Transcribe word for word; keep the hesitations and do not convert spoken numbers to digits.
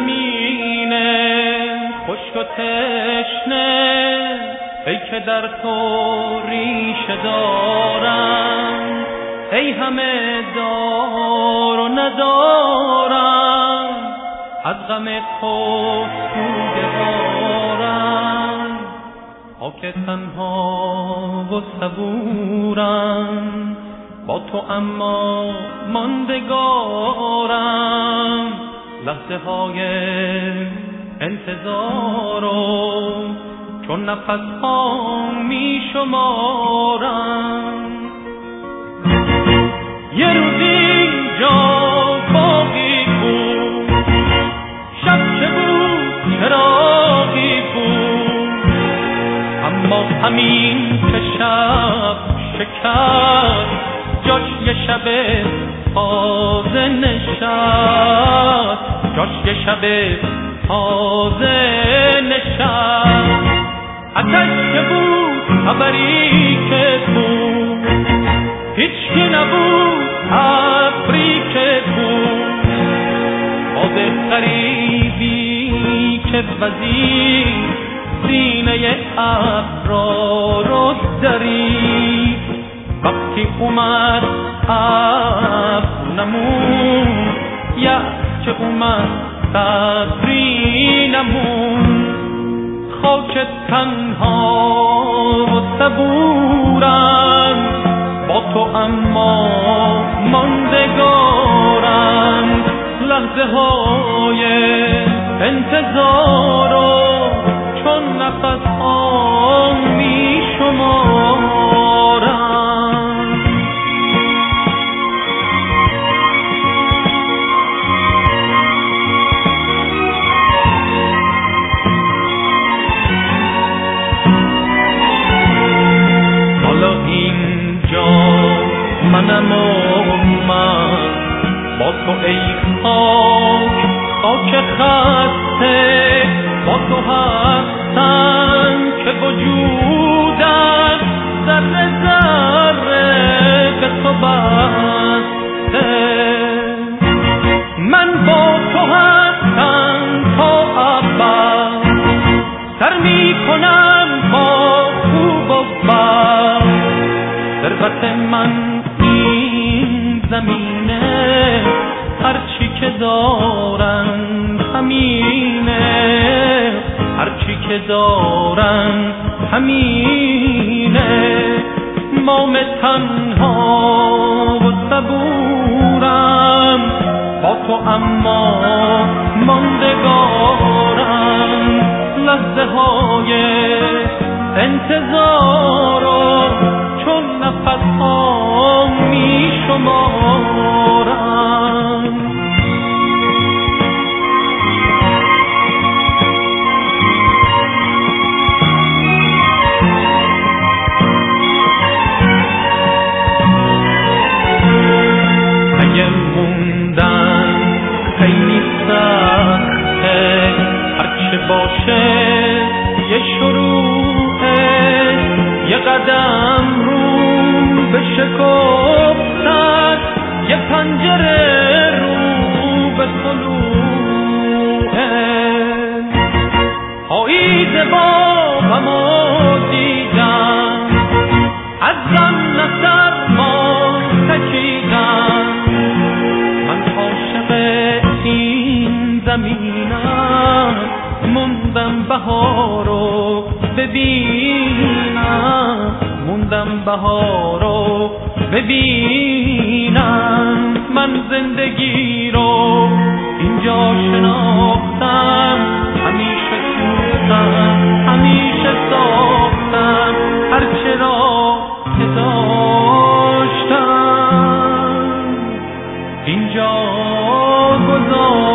زمینه خشک و تشنه، ای که در تو ریشه دارم، ای همه دار و ندارم، از غم خود سوگوارم، خاک تنها و صبورم، با تو اما ماندگارم، لحظه های انتظارم چون نفس ها می شمارم. یه روزی جا باقی بود، شب چه بود چراغی بود، اما همین که شب شکست جاش یه شب تازه نشست، جاش یه شب تازه نشست. آتش که بود خبری که بود، هیچ که نبود ابری که بود، باد غریبی که وزید سینه ابرا رو درید. وقتی اومد ابر نمون، یا که اومد صبری نمون، خاک تنها و صبورم، با تو اما ماندگارم، لحظه های انتظارم چون نفس ها می شمارم. منم و من با تو ای خاک، خاک خسته با تو هستم که وجودم ذره ذره به تو بسته. من با تو هستم تا ابد، سر می کنم با خوب و بد، ثروت من زمینه، هرچی که دارن همینه، هرچی که دارن همینه. مام تنها و صبورم، با تو اما ماندگارم، لحظه های انتظارم چون نفس ها می شمارم. اگه موندن خیلی سخته، هرچه باشه یه شروعه، یه قدم رو به شکفتن، یه پنجره رو به طلوعه. پاییز باغمو دیدم، از غم نظر ما تکیدم، من عاشق این زمینم، موندم بهارو ببینم، موندم بهارو ببینم. من زندگی رو اینجا شناختم، همیشه سوختم، همیشه ساختم، هرچه را که داشتم اینجا گذاشتم.